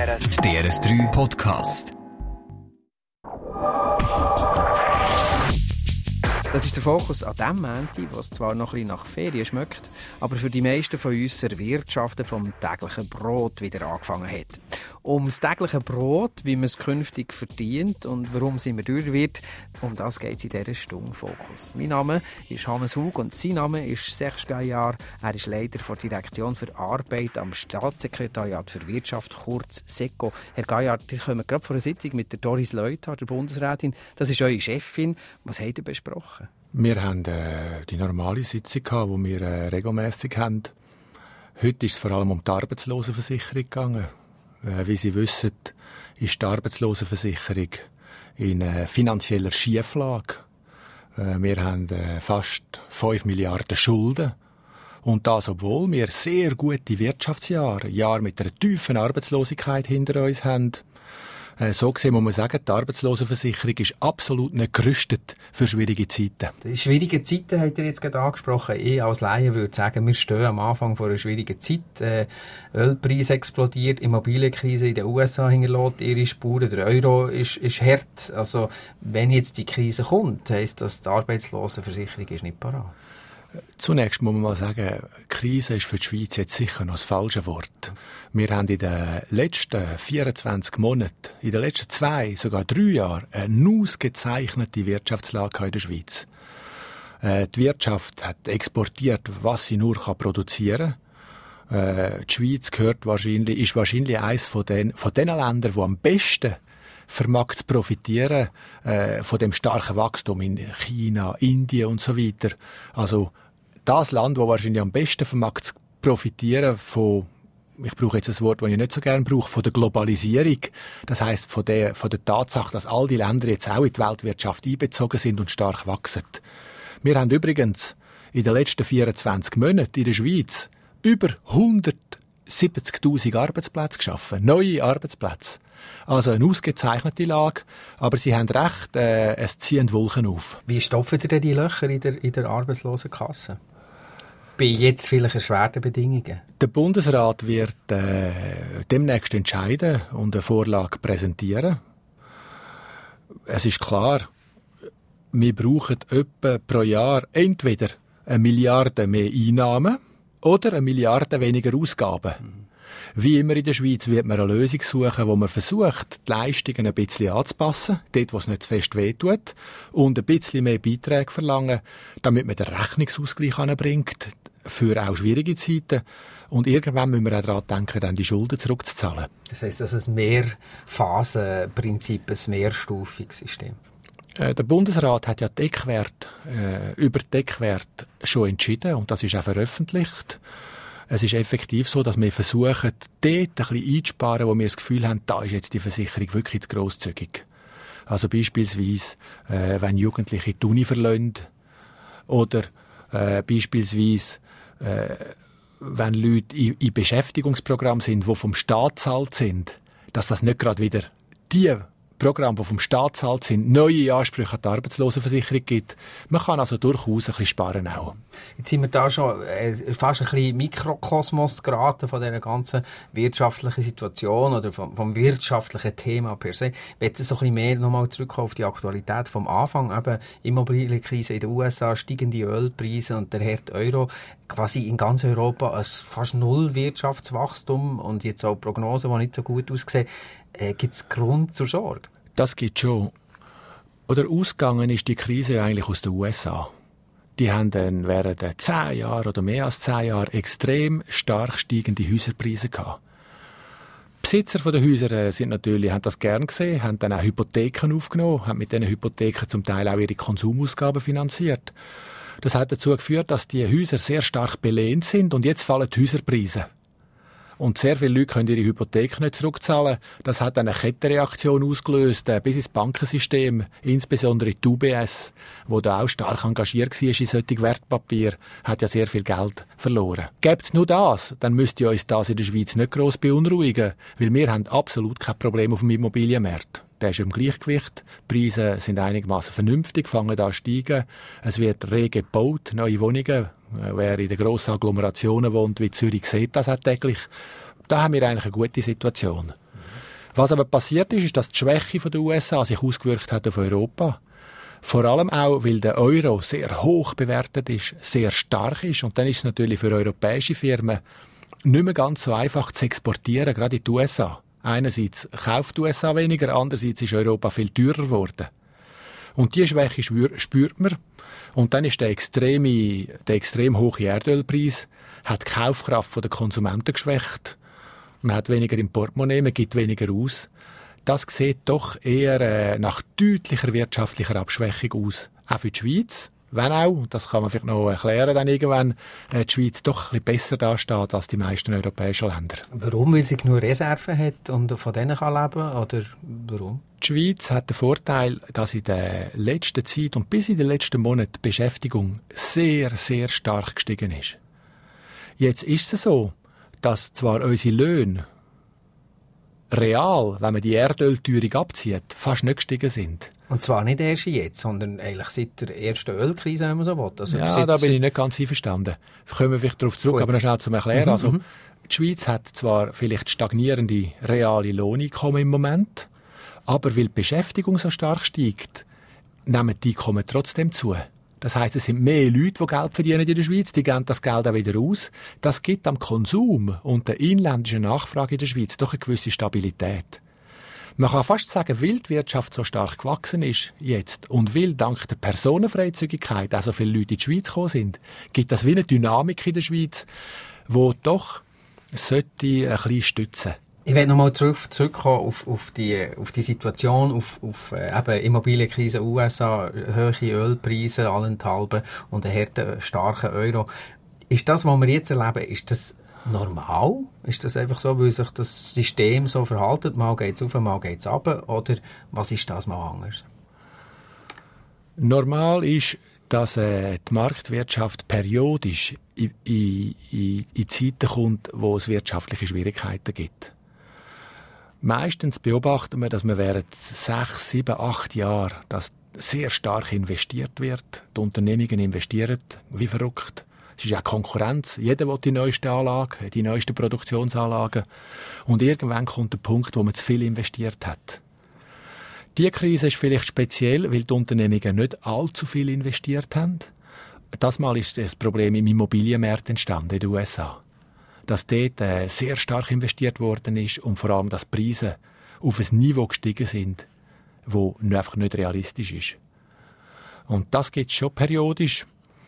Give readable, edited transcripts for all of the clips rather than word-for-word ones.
DRS3 Podcast. Das ist der Fokus an dem Montag, was zwar noch ein bisschen nach Ferien schmeckt, aber für die meisten von uns das Erwirtschaften vom täglichen Brot wieder angefangen hat. Um das tägliche Brot, wie man es künftig verdient und warum es immer teurer wird, um das geht es in dieser Stunde Fokus. Mein Name ist Hannes Hug und sein Name ist Serge Gaillard. Er ist Leiter der Direktion für Arbeit am Staatssekretariat für Wirtschaft, kurz SECO. Herr Gaillard, wir kommen gerade vor einer Sitzung mit der Doris Leuthard, der Bundesrätin. Das ist eure Chefin. Was habt ihr besprochen? Wir haben die normale Sitzung, die wir regelmässig haben. Heute ist es vor allem um die Arbeitslosenversicherung gegangen. Wie Sie wissen, ist die Arbeitslosenversicherung in finanzieller Schieflage. Wir haben fast 5 Milliarden Schulden. Und das, obwohl wir sehr gute Wirtschaftsjahre, Jahre mit einer tiefen Arbeitslosigkeit hinter uns haben. So gesehen muss man sagen, die Arbeitslosenversicherung ist absolut nicht gerüstet für schwierige Zeiten. Die schwierigen Zeiten habt ihr jetzt gerade angesprochen. Ich als Laie würde sagen, wir stehen am Anfang vor einer schwierigen Zeit. Ölpreis explodiert, Immobilienkrise in den USA hinterlässt ihre Spuren, der Euro ist hart. Also, wenn jetzt die Krise kommt, heisst das, die Arbeitslosenversicherung ist nicht parat. Zunächst muss man mal sagen, Krise ist für die Schweiz jetzt sicher noch das falsche Wort. Wir haben in den letzten 24 Monaten, in den letzten 2, sogar 3 Jahren eine ausgezeichnete Wirtschaftslage in der Schweiz. Die Wirtschaft hat exportiert, was sie nur produzieren kann. Die Schweiz ist wahrscheinlich eines von den Ländern, die am besten vermag zu profitieren von dem starken Wachstum in China, Indien und so weiter. Also das Land, das wahrscheinlich am besten vermag zu profitieren von, ich brauche jetzt ein Wort, das ich nicht so gerne brauche, von der Globalisierung. Das heisst von der Tatsache, dass all die Länder jetzt auch in die Weltwirtschaft einbezogen sind und stark wachsen. Wir haben übrigens in den letzten 24 Monaten in der Schweiz über 170'000 Arbeitsplätze geschaffen, neue Arbeitsplätze. Also eine ausgezeichnete Lage, aber Sie haben recht, es ziehen Wolken auf. Wie stopfen ihr denn die Löcher in der Arbeitslosenkasse? Bei jetzt vielleicht erschwerten Bedingungen? Der Bundesrat wird demnächst entscheiden und eine Vorlage präsentieren. Es ist klar, wir brauchen etwa pro Jahr entweder 1 Milliarde mehr Einnahmen oder 1 Milliarde weniger Ausgaben. Wie immer in der Schweiz wird man eine Lösung suchen, wo man versucht, die Leistungen ein bisschen anzupassen, dort, wo es nicht zu fest wehtut, und ein bisschen mehr Beiträge verlangen, damit man den Rechnungsausgleich anbringt, für auch schwierige Zeiten. Und irgendwann müssen wir auch daran denken, dann die Schulden zurückzuzahlen. Das heisst, das ist ein Mehrphasenprinzip, ein mehrstufiges System. Der Bundesrat hat ja über die Deckwert schon entschieden, und das ist auch veröffentlicht. Es ist effektiv so, dass wir versuchen, dort ein bisschen einzusparen, wo wir das Gefühl haben, da ist jetzt die Versicherung wirklich zu grosszügig. Also beispielsweise, wenn Jugendliche die Uni verlassen, oder beispielsweise, wenn Leute in Beschäftigungsprogrammen sind, die vom Staat gezahlt sind, dass das nicht gerade wieder die Programme, die vom Staat gezahlt sind, neue Ansprüche an die Arbeitslosenversicherung gibt. Man kann also durchaus ein bisschen sparen auch. Jetzt sind wir da schon fast ein bisschen Mikrokosmos geraten von dieser ganzen wirtschaftlichen Situation oder vom wirtschaftlichen Thema per se. Ich möchte so ein bisschen mehr nochmal zurückkommen auf die Aktualität vom Anfang. Eben Immobilienkrise in den USA, steigende Ölpreise und der harte Euro. Quasi in ganz Europa ein fast null Wirtschaftswachstum und jetzt auch Prognosen, die nicht so gut aussehen. Gibt es Grund zur Sorge? Das gibt schon. Oder ausgegangen ist die Krise eigentlich aus den USA. Die haben dann während 10 Jahren oder mehr als 10 Jahren extrem stark steigende Häuserpreise gehabt. Besitzer von den Häusern haben das gern gesehen, haben dann auch Hypotheken aufgenommen, haben mit diesen Hypotheken zum Teil auch ihre Konsumausgaben finanziert. Das hat dazu geführt, dass die Häuser sehr stark belehnt sind und jetzt fallen die Häuserpreise. Und sehr viele Leute können ihre Hypothek nicht zurückzahlen. Das hat eine Kettenreaktion ausgelöst, bis ins Bankensystem, insbesondere die UBS, wo da auch stark engagiert war in solchen Wertpapier, hat ja sehr viel Geld verloren. Gäbe es nur das, dann müsste uns das in der Schweiz nicht gross beunruhigen, weil wir haben absolut kein Problem auf dem Immobilienmarkt. Der ist im Gleichgewicht, die Preise sind einigermaßen vernünftig, fangen an zu steigen, es wird rege gebaut, neue Wohnungen. Wer in den grossen Agglomerationen wohnt, wie Zürich, sieht das auch täglich. Da haben wir eigentlich eine gute Situation. Was aber passiert ist, dass die Schwäche der USA sich ausgewirkt hat auf Europa. Vor allem auch, weil der Euro sehr hoch bewertet ist, sehr stark ist. Und dann ist es natürlich für europäische Firmen nicht mehr ganz so einfach zu exportieren, gerade in die USA. Einerseits kauft die USA weniger, andererseits ist Europa viel teurer geworden. Und diese Schwäche spürt man. Und dann ist der extrem hohe Erdölpreis, hat die Kaufkraft der Konsumenten geschwächt. Man hat weniger im Portemonnaie, man gibt weniger aus. Das sieht doch eher nach deutlicher wirtschaftlicher Abschwächung aus. Auch für die Schweiz. Wenn auch, und das kann man vielleicht noch erklären, dann irgendwann die Schweiz doch ein bisschen besser dasteht als die meisten europäischen Länder. Warum? Weil sie genug Reserven hat und von denen kann leben? Oder warum? Die Schweiz hat den Vorteil, dass in der letzten Zeit und bis in den letzten Monaten die Beschäftigung sehr, sehr stark gestiegen ist. Jetzt ist es so, dass zwar unsere Löhne real, wenn man die Erdölteuerung abzieht, fast nicht gestiegen sind. Und zwar nicht erst jetzt, sondern eigentlich seit der ersten Ölkrise, wenn man so will. Also ja, da bin ich nicht ganz einverstanden. Kommen wir vielleicht darauf zurück, aber noch schnell zum Erklären. Also, die Schweiz hat zwar vielleicht stagnierende reale Lohneinkommen im Moment, aber weil die Beschäftigung so stark steigt, nehmen die Einkommen trotzdem zu. Das heisst, es sind mehr Leute, die Geld verdienen in der Schweiz, die geben das Geld auch wieder aus. Das gibt am Konsum und der inländischen Nachfrage in der Schweiz doch eine gewisse Stabilität. Man kann fast sagen, weil die Wirtschaft so stark gewachsen ist jetzt und weil dank der Personenfreizügigkeit auch so viele Leute in die Schweiz gekommen sind, gibt das wie eine Dynamik in der Schweiz, die doch sollte ein bisschen stützen. Ich will nochmal zurückkommen auf die Situation, auf eben Immobilienkrise USA, hohe Ölpreise allenthalben und einen harten, starken Euro. Ist das, was wir jetzt erleben, ist das normal? Ist das einfach so, weil sich das System so verhält? Mal geht es auf, mal geht es runter? Oder was ist das mal anders? Normal ist, dass die Marktwirtschaft periodisch in Zeiten kommt, wo es wirtschaftliche Schwierigkeiten gibt. Meistens beobachten wir, dass man während 6, 7, 8 Jahren dass sehr stark investiert wird. Die Unternehmungen investieren wie verrückt. Es ist auch Konkurrenz. Jeder will die neueste Anlage, die neuesten Produktionsanlagen. Und irgendwann kommt der Punkt, wo man zu viel investiert hat. Diese Krise ist vielleicht speziell, weil die Unternehmungen nicht allzu viel investiert haben. Das Mal ist das Problem im Immobilienmarkt entstanden in den USA. Dass dort sehr stark investiert worden ist und vor allem, dass die Preise auf ein Niveau gestiegen sind, das einfach nicht realistisch ist. Und das gibt es schon periodisch.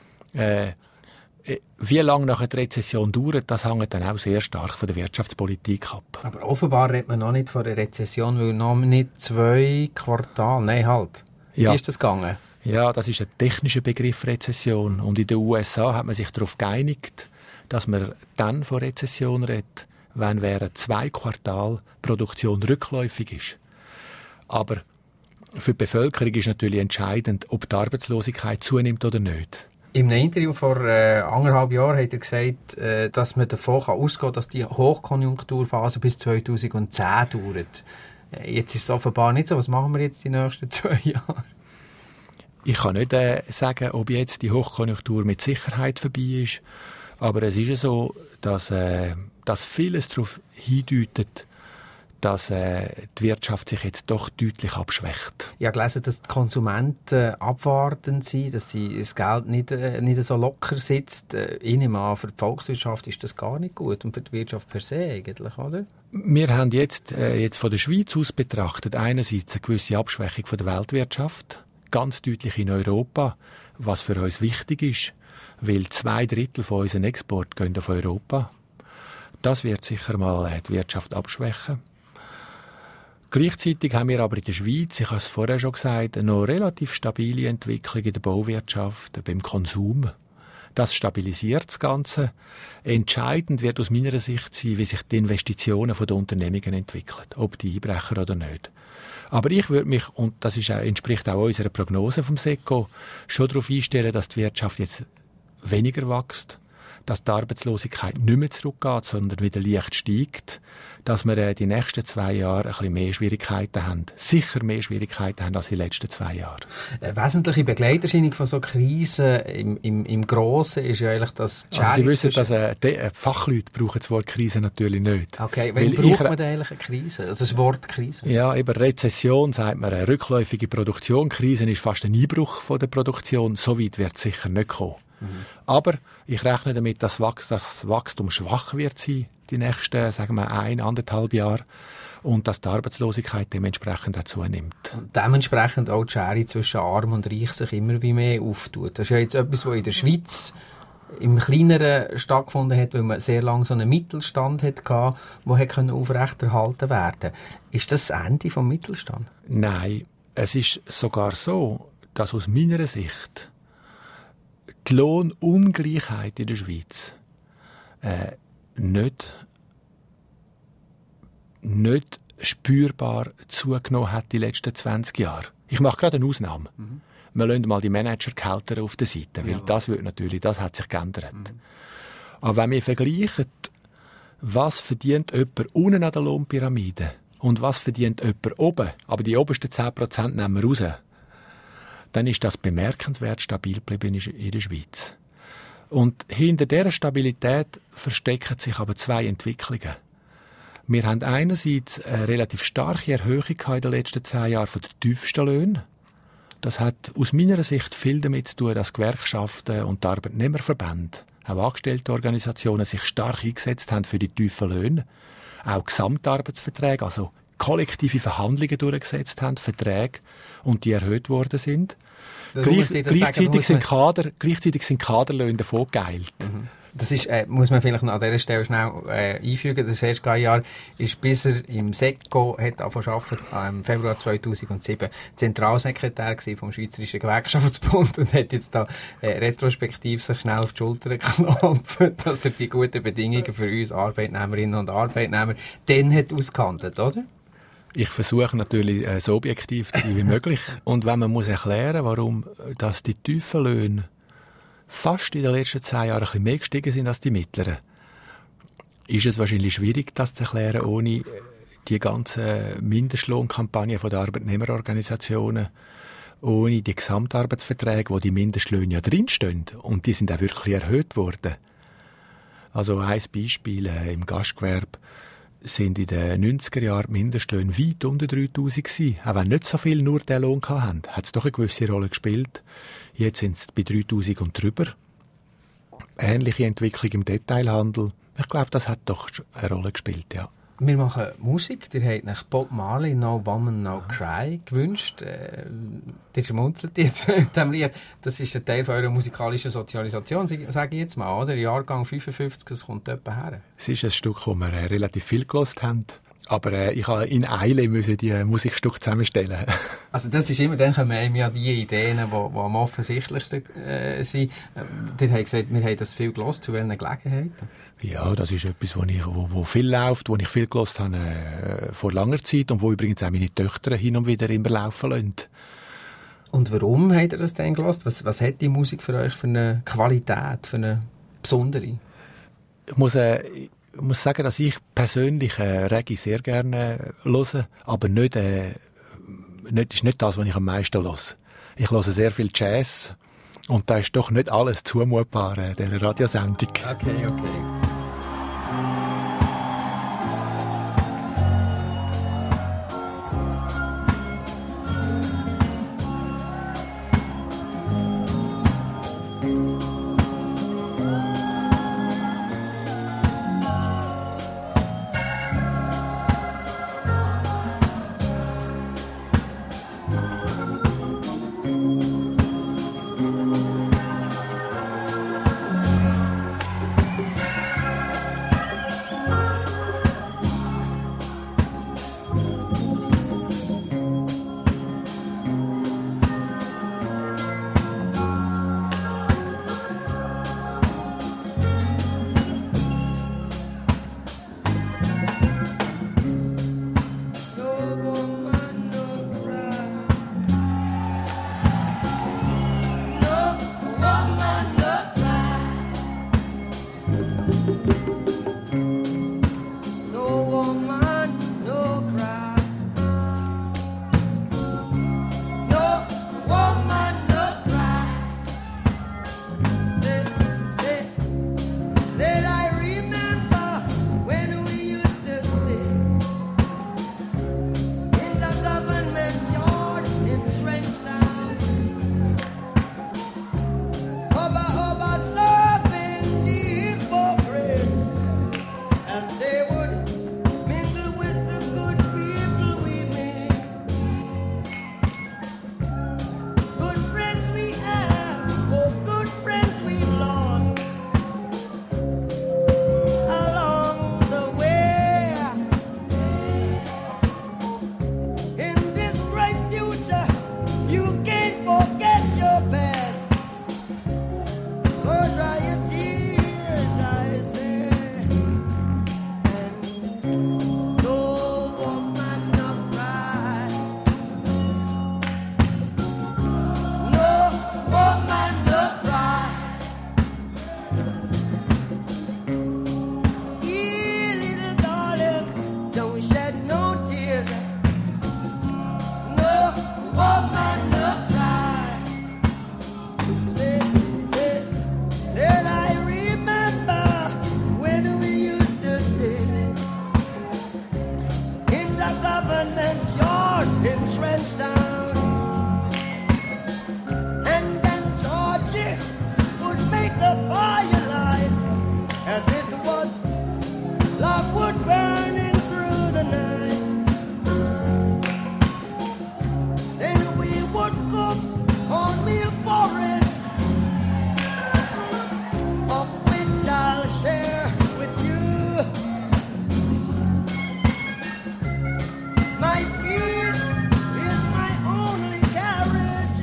Wie lange nachher die Rezession dauert, das hängt dann auch sehr stark von der Wirtschaftspolitik ab. Aber offenbar redet man noch nicht von der Rezession, weil noch nicht 2 Quartale, nein halt. Wie ist das gegangen? Ja, das ist ein technischer Begriff Rezession. Und in den USA hat man sich darauf geeinigt, dass man dann von Rezession redet, wenn während 2 Quartalen Produktion rückläufig ist. Aber für die Bevölkerung ist natürlich entscheidend, ob die Arbeitslosigkeit zunimmt oder nicht. In einem Interview vor 1,5 Jahren hat er gesagt, dass man davon ausgehen kann, dass die Hochkonjunkturphase bis 2010 dauert. Jetzt ist es offenbar nicht so. Was machen wir jetzt die nächsten 2 Jahre? Ich kann nicht sagen, ob jetzt die Hochkonjunktur mit Sicherheit vorbei ist. Aber es ist ja so, dass vieles darauf hindeutet, dass die Wirtschaft sich jetzt doch deutlich abschwächt. Ich habe gelesen, dass die Konsumenten abwartend sind, dass das Geld nicht so locker sitzt. Ich nehme an, für die Volkswirtschaft ist das gar nicht gut und für die Wirtschaft per se eigentlich, oder? Wir haben jetzt von der Schweiz aus betrachtet einerseits eine gewisse Abschwächung von der Weltwirtschaft, ganz deutlich in Europa, was für uns wichtig ist. Weil 2/3 von unseren Export gehen auf Europa. Das wird sicher mal die Wirtschaft abschwächen. Gleichzeitig haben wir aber in der Schweiz, ich habe es vorher schon gesagt, eine noch relativ stabile Entwicklung in der Bauwirtschaft, beim Konsum. Das stabilisiert das Ganze. Entscheidend wird aus meiner Sicht sein, wie sich die Investitionen der Unternehmungen entwickeln, ob die einbrechen oder nicht. Aber ich würde mich, und das entspricht auch unserer Prognose vom SECO, schon darauf einstellen, dass die Wirtschaft jetzt weniger wächst, dass die Arbeitslosigkeit nicht mehr zurückgeht, sondern wieder leicht steigt, dass wir die nächsten 2 Jahre ein bisschen mehr Schwierigkeiten haben. Sicher mehr Schwierigkeiten haben als die letzten 2 Jahre. Eine wesentliche Begleiterscheinung von so Krisen im Grossen ist ja eigentlich das Sie wissen, dass Fachleute brauchen das Wort Krise natürlich nicht. Okay, wann braucht man denn eigentlich eine Krise? Also das Wort Krise? Ja, eben Rezession sagt man, eine rückläufige Produktion. Krise ist fast ein Einbruch von der Produktion. So weit wird es sicher nicht kommen. Aber ich rechne damit, dass das Wachstum schwach wird sein, die nächsten, sagen wir, 1,5 Jahre. Und dass die Arbeitslosigkeit dementsprechend auch zunimmt. Und dementsprechend auch die Schere zwischen Arm und Reich sich immer wie mehr auftut. Das ist ja jetzt etwas, was in der Schweiz im Kleineren stattgefunden hat, weil man sehr lange so einen Mittelstand hatte, der aufrechterhalten werden konnte. Ist das das Ende des Mittelstands? Nein, es ist sogar so, dass aus meiner Sicht die Lohnungleichheit in der Schweiz nicht spürbar zugenommen hat die letzten 20 Jahre. Ich mache gerade eine Ausnahme. Wir lassen mal die Managergehälter auf der Seite, weil das hat sich geändert. Aber wenn wir vergleichen, was verdient jemand unten an der Lohnpyramide und was verdient jemand oben, aber die obersten 10% nehmen wir raus, dann ist das bemerkenswert stabil geblieben in der Schweiz. Und hinter dieser Stabilität verstecken sich aber 2 Entwicklungen. Wir haben einerseits eine relativ starke Erhöhung in den letzten 10 Jahren von den tiefsten Löhnen. Das hat aus meiner Sicht viel damit zu tun, dass Gewerkschaften und die Arbeitnehmerverbände, auch Angestelltenorganisationen, sich stark eingesetzt haben für die tiefen Löhne. Auch Gesamtarbeitsverträge, also kollektive Verhandlungen durchgesetzt haben, Verträge, und die erhöht worden sind. Gleichzeitig sind Kaderlöhne davon geeilt. Das ist, muss man vielleicht noch an dieser Stelle schnell einfügen. Das erste Jahr ist, bis er im SECO hat angefangen im Februar 2007 Zentralsekretär vom Schweizerischen Gewerkschaftsbund und hat jetzt da retrospektiv sich schnell auf die Schulter geklopft, dass er die guten Bedingungen für uns Arbeitnehmerinnen und Arbeitnehmer dann hat ausgehandelt, oder? Ich versuche natürlich so objektiv zu sein wie möglich. Und wenn man muss erklären, warum dass die tiefen Löhne fast in den letzten 10 Jahren ein bisschen mehr gestiegen sind als die mittleren, ist es wahrscheinlich schwierig, das zu erklären, ohne die ganze Mindestlohnkampagne der Arbeitnehmerorganisationen, ohne die Gesamtarbeitsverträge, wo die Mindestlöhne ja drinstehen. Und die sind auch wirklich erhöht worden. Also ein Beispiel, im Gastgewerbe sind in den 90er Jahren Mindestlöhne weit unter 3'000 gewesen. Auch wenn nicht so viel nur diesen Lohn hatten, hat es doch eine gewisse Rolle gespielt. Jetzt sind es bei 3'000 und drüber. Ähnliche Entwicklung im Detailhandel. Ich glaube, das hat doch eine Rolle gespielt, ja. Wir machen Musik. Ihr habt nach Bob Marley «No Woman, No Cry» gewünscht. Ihr schmunzelt jetzt mit dem Lied. Das ist ein Teil von eurer musikalischen Sozialisation, sage ich jetzt mal, oder? Jahrgang 55, das kommt etwa her. Es ist ein Stück, das wir relativ viel gehört haben. Aber ich musste in Eile die Musikstücke zusammenstellen. Also das ist immer, dann kommen einem ja die Ideen, die am offensichtlichsten sind. Ihr habt gesagt, wir haben das viel gehört. Zu welchen Gelegenheiten? Ja, das ist etwas, wo viel läuft, wo ich viel gehört habe vor langer Zeit und wo übrigens auch meine Töchter hin und wieder immer laufen lassen. Und warum habt ihr das denn gehört? Was hat die Musik für euch für eine Qualität, für eine besondere? Ich muss sagen, dass ich persönlich Reggae sehr gerne höre, aber nicht ist nicht das, was ich am meisten höre. Ich höre sehr viel Jazz und da ist doch nicht alles zumutbar in dieser Radiosendung. Okay. government yard in Trenchtown. And then Georgie would make the firelight as it was logwood burning through the night. Then we would cook cornmeal porridge, of which I'll share with you. My feet is my only carriage,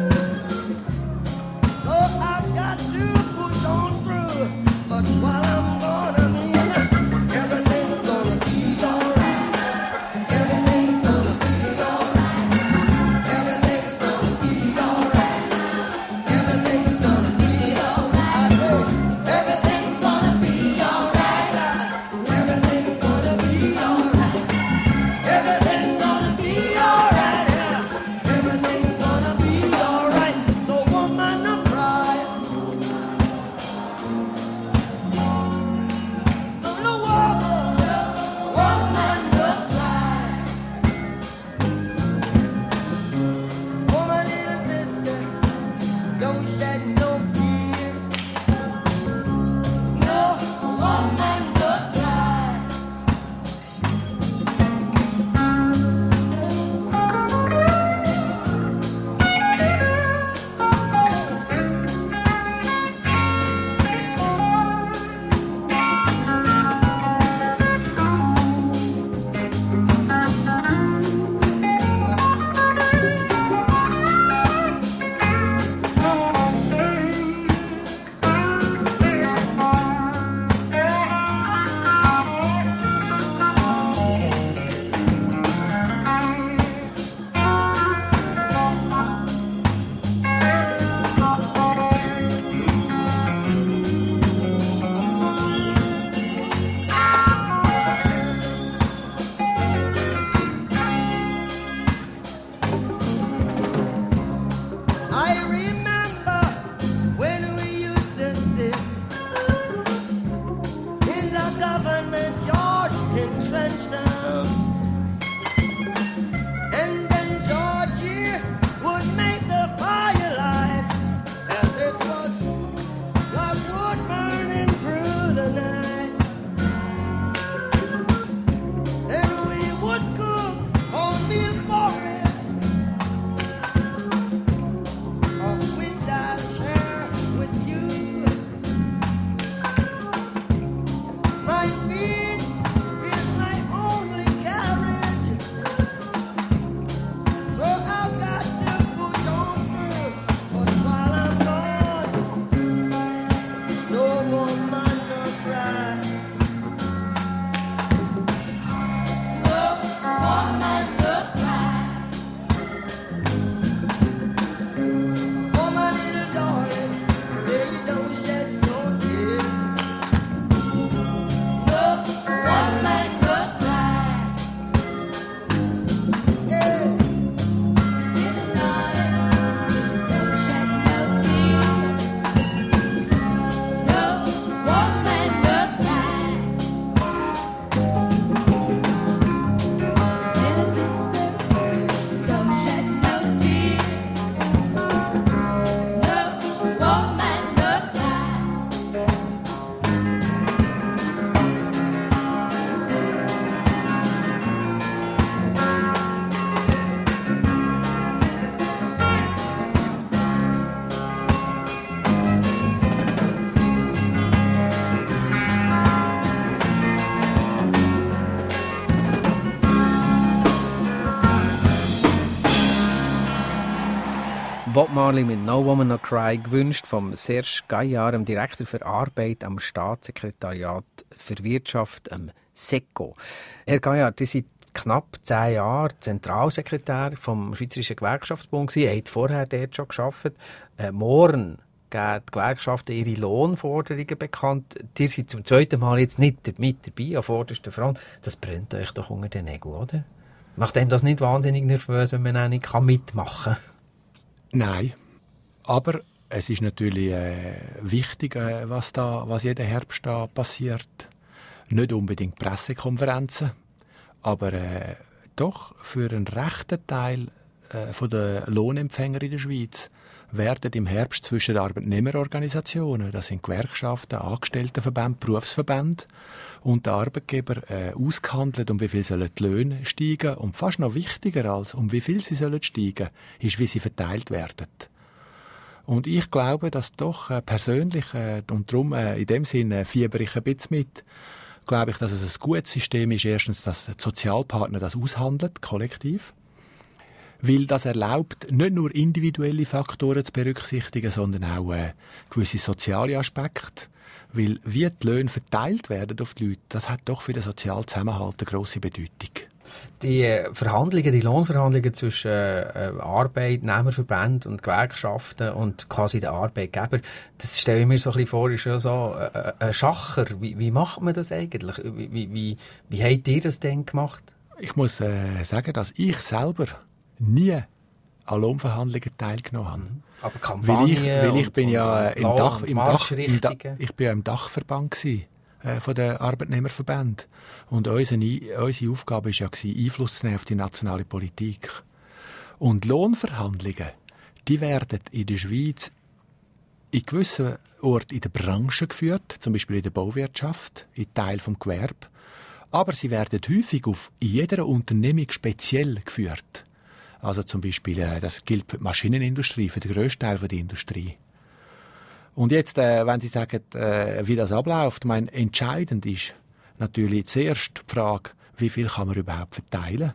so I've got to push on through. But while I'm gonna mean, everything's gonna be alright. Everything's gonna be alright. Everything's gonna be alright. Everything's gonna be alright. I say, everything's gonna be alright. Everything's gonna be alright. Everything's gonna be alright. Everything's gonna be alright. So woman, don't cry. No woman, don't cry. Oh, my little sister, don't shed no tears. No woman, don't cry. I remember when we used to sit in the government yard in Trenchtown. And then Georgie would make the firelight as it was logwood burning through the night. Then we would cook cornmeal porridge, of which I'll share with you. My feet is my only carriage, so I've got to push on through. But while I'm gone, no woman no cry. No woman no cry. Oh, my little darling, say you don't shed no tears. No woman no cry. Hey, little darling, don't shed no tears. No woman no cry. Little sister, don't shed no tears. No woman no cry. Bob Marley mit «No Woman No Cry», gewünscht vom Serge Gaillard, dem Direktor für Arbeit am Staatssekretariat für Wirtschaft, SECO. Herr Gaillard, Sie sind knapp 10 Jahre Zentralsekretär vom Schweizerischen Gewerkschaftsbund gewesen. Er hat vorher dort schon gearbeitet. Morgen geben die Gewerkschaften ihre Lohnforderungen bekannt. Ihr seid zum zweiten Mal jetzt nicht mit dabei, an vorderster Front. Das brennt euch doch unter den Nägeln, oder? Macht einem das nicht wahnsinnig nervös, wenn man auch nicht mitmachen kann? Nein, aber es ist natürlich wichtig, was jeden Herbst da passiert. Nicht unbedingt Pressekonferenzen, aber doch für einen rechten Teil von der Lohnempfänger in der Schweiz werden im Herbst zwischen den Arbeitnehmerorganisationen, das sind Gewerkschaften, Angestelltenverbände, Berufsverbände und den Arbeitgeber ausgehandelt, um wie viel sollen die Löhne steigen. Und fast noch wichtiger als um wie viel sie sollen steigen, ist, wie sie verteilt werden. Und ich glaube, dass doch persönlich, und darum in dem Sinne fiebere ich ein bisschen mit, glaube ich, dass es ein gutes System ist, erstens, dass die Sozialpartner das aushandeln, kollektiv. Weil das erlaubt, nicht nur individuelle Faktoren zu berücksichtigen, sondern auch gewisse soziale Aspekte. Weil wie die Löhne verteilt werden auf die Leute, das hat doch für den sozialen Zusammenhalt eine grosse Bedeutung. Die Lohnverhandlungen zwischen Arbeitnehmerverbänden und Gewerkschaften und quasi den Arbeitgebern, das stelle ich mir so ein bisschen vor, ist ja so ein Schacher. Wie macht man das eigentlich? Wie habt ihr das denn gemacht? Ich muss sagen, dass ich selber nie an Lohnverhandlungen teilgenommen habe. Aber Kampagnen weil ich bin ja im Marschrichtungen. Dachverband von den Arbeitnehmerverbänden. Und unsere Aufgabe war ja, Einfluss zu nehmen auf die nationale Politik. Und Lohnverhandlungen, die werden in der Schweiz in gewissen Orten in der Branche geführt, zum Beispiel in der Bauwirtschaft, in Teilen des Gewerbes. Aber sie werden häufig in jeder Unternehmung speziell geführt. Also zum Beispiel, das gilt für die Maschinenindustrie, für den grössten Teil der Industrie. Und jetzt, wenn Sie sagen, wie das abläuft, entscheidend ist natürlich zuerst die Frage, wie viel kann man überhaupt verteilen.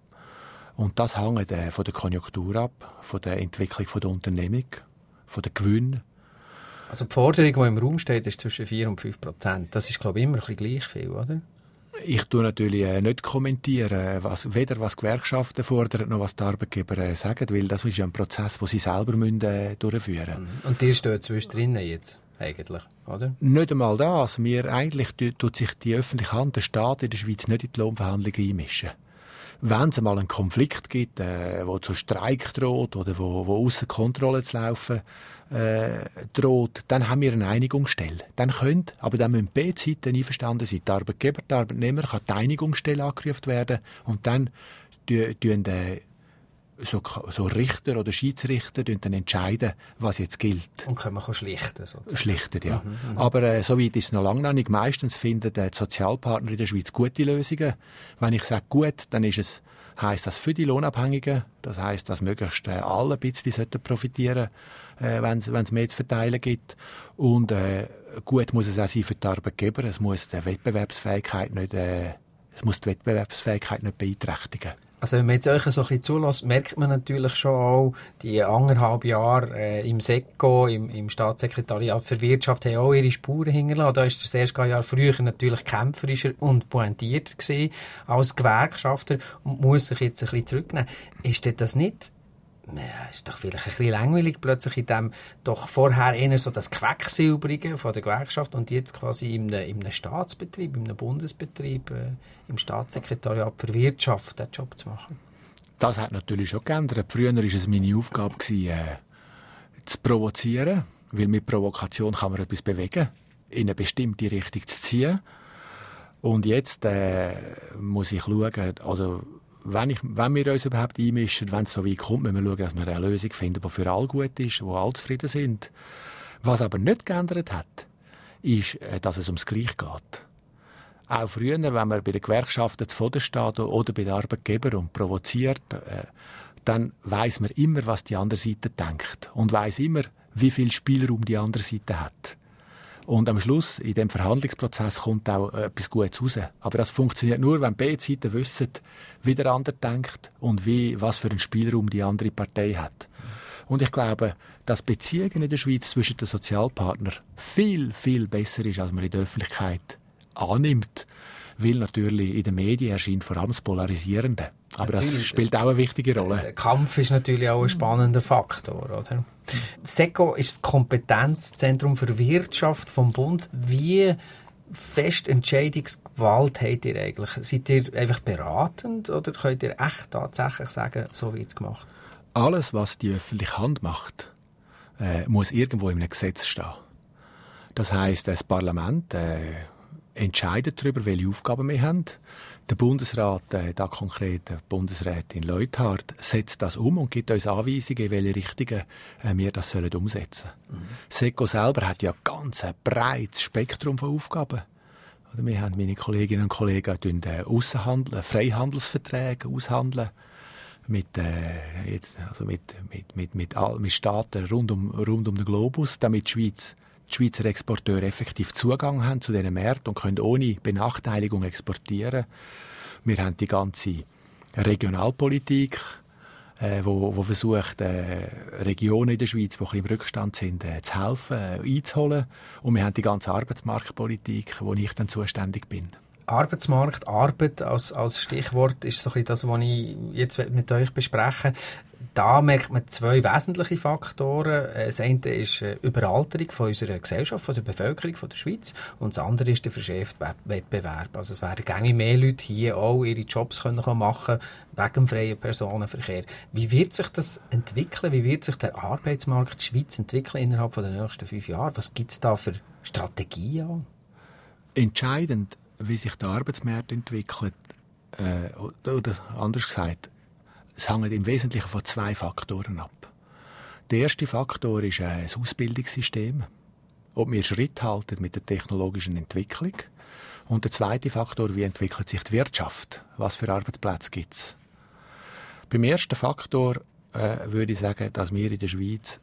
Und das hängt von der Konjunktur ab, von der Entwicklung der Unternehmung, von den Gewinnen. Also die Forderung, die im Raum steht, ist zwischen 4 und 5%. Das ist, glaube ich, immer ein bisschen gleich viel, oder? Ich tue natürlich nicht kommentieren, weder was Gewerkschaften fordern, noch was die Arbeitgeber sagen, weil das ist ja ein Prozess, den sie selber durchführen müssen. Und ihr steht zwischendrin jetzt, eigentlich, oder? Nicht einmal das. Eigentlich tut sich die öffentliche Hand, der Staat in der Schweiz, nicht in die Lohnverhandlungen einmischen. Wenn es einmal einen Konflikt gibt, wo zu Streik droht oder wo ausser Kontrolle zu laufen droht, dann haben wir eine Einigungsstelle. Dann müssen beide Seiten einverstanden sein. Der Arbeitgeber, der Arbeitnehmer, kann die Einigungsstelle angerufen werden und dann so Richter oder Schiedsrichter dann entscheiden, was jetzt gilt. Und können wir schlichten? Sozusagen. Schlichten, ja. Aber so weit ist es noch lange noch nicht. Meistens finden die Sozialpartner in der Schweiz gute Lösungen. Wenn ich sage gut, dann heisst das für die Lohnabhängigen. Das heisst, dass möglichst alle ein bisschen profitieren sollten, wenn es mehr zu verteilen gibt. Und gut muss es auch sein für die Arbeitgeber. Es muss die Wettbewerbsfähigkeit nicht beeinträchtigen. Also wenn man jetzt euch so ein bisschen zulässt, merkt man natürlich schon auch, die 1,5 Jahre im SECO, im Staatssekretariat für Wirtschaft, haben auch ihre Spuren hinterlassen. Da war das erste Jahr früher natürlich kämpferischer und pointierter gewesen als Gewerkschafter und muss sich jetzt ein bisschen zurücknehmen. Ist das nicht... Ja, ist doch vielleicht ein bisschen langweilig, plötzlich in dem doch vorher eher so das Quecksilbrige von der Gewerkschaft und jetzt quasi in einem Staatsbetrieb, in einem Bundesbetrieb, im Staatssekretariat für Wirtschaft den Job zu machen? Das hat natürlich schon geändert. Früher war es meine Aufgabe, zu provozieren, weil mit Provokation kann man etwas bewegen, in eine bestimmte Richtung zu ziehen. Und jetzt muss ich schauen, also wenn wir uns überhaupt einmischen, wenn es so weit kommt, müssen wir schauen, dass wir eine Lösung finden, die für alle gut ist, wo alle zufrieden sind. Was aber nicht geändert hat, ist, dass es ums Gleiche geht. Auch früher, wenn man bei den Gewerkschaften zuvor steht oder bei den Arbeitgebern und provoziert, dann weiss man immer, was die andere Seite denkt und weiss immer, wie viel Spielraum die andere Seite hat. Und am Schluss, in dem Verhandlungsprozess, kommt auch etwas Gutes raus. Aber das funktioniert nur, wenn beide Seiten wissen, wie der andere denkt und was für einen Spielraum die andere Partei hat. Und ich glaube, dass Beziehungen in der Schweiz zwischen den Sozialpartnern viel, viel besser ist, als man in der Öffentlichkeit annimmt. Weil natürlich in den Medien erscheint vor allem das Polarisierende. Aber natürlich, das spielt auch eine wichtige Rolle. Der Kampf ist natürlich auch ein spannender Faktor, oder? SECO ist das Kompetenzzentrum für Wirtschaft vom Bund. Wie fest Entscheidungsgewalt habt ihr eigentlich? Seid ihr einfach beratend oder könnt ihr echt tatsächlich sagen, so wird es gemacht? Alles, was die öffentliche Hand macht, muss irgendwo in einem Gesetz stehen. Das heisst, das Parlament entscheiden darüber, welche Aufgaben wir haben. Der Bundesrat, da konkret die Bundesrätin Leuthard, setzt das um und gibt uns Anweisungen, in welche Richtungen wir das umsetzen sollen. SECO selber hat ja ganz ein breites Spektrum von Aufgaben. Wir haben, meine Kolleginnen und Kollegen aushandeln, Freihandelsverträge aushandeln mit Staaten rund um den Globus, damit die Schweizer Exporteure effektiv Zugang haben zu diesen Märkten und können ohne Benachteiligung exportieren. Wir haben die ganze Regionalpolitik, wo versucht, Regionen in der Schweiz, die ein bisschen im Rückstand sind, zu helfen, einzuholen. Und wir haben die ganze Arbeitsmarktpolitik, wo ich dann zuständig bin. Arbeitsmarkt, Arbeit als Stichwort ist so ein bisschen das, was ich jetzt mit euch besprechen. Da merkt man zwei wesentliche Faktoren. Das eine ist die Überalterung von unserer Gesellschaft, von der Bevölkerung, von der Schweiz. Und das andere ist der verschärfte Wettbewerb. Also es werden gängig mehr Leute hier auch ihre Jobs machen wegen dem freien Personenverkehr. Wie wird sich das entwickeln? Wie wird sich der Arbeitsmarkt der Schweiz entwickeln innerhalb der nächsten 5 Jahre? Was gibt es da für Strategien? Entscheidend, wie sich der Arbeitsmarkt entwickelt, oder anders gesagt, es hängt im Wesentlichen von 2 Faktoren ab. Der erste Faktor ist das Ausbildungssystem, ob wir Schritt halten mit der technologischen Entwicklung. Und der zweite Faktor, wie entwickelt sich die Wirtschaft? Was für Arbeitsplätze gibt es? Beim ersten Faktor würde ich sagen, dass wir in der Schweiz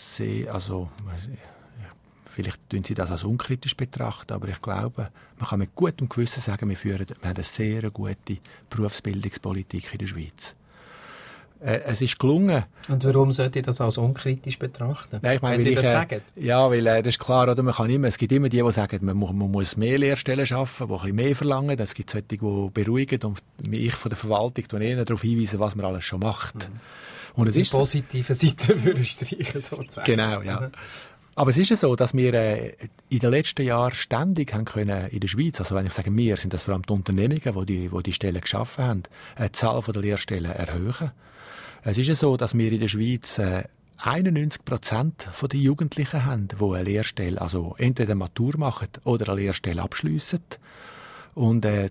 vielleicht tun Sie das als unkritisch betrachten, aber ich glaube, man kann mit gutem Gewissen sagen, wir haben eine sehr gute Berufsbildungspolitik in der Schweiz. Es ist gelungen. Und warum sollte ich das als unkritisch betrachten? Nein, ich meine, wenn das sagen? Ja, weil das ist klar, oder? Es gibt immer die sagen, man muss mehr Lehrstellen schaffen, die ein bisschen mehr verlangen. Es gibt solche, die beruhigen und ich von der Verwaltung eher darauf hinweisen, was man alles schon macht. Und es die ist positive Seite würde streichen, sozusagen. Genau, ja. Aber es ist ja so, dass wir in den letzten Jahren ständig haben können in der Schweiz, also wenn ich sage wir, sind das vor allem die Unternehmungen, die Stellen geschaffen haben, die Zahl der Lehrstellen erhöhen. Es ist ja so, dass wir in der Schweiz 91% der Jugendlichen haben, die eine Lehrstelle, also entweder eine Matur machen oder eine Lehrstelle abschliessen. Und die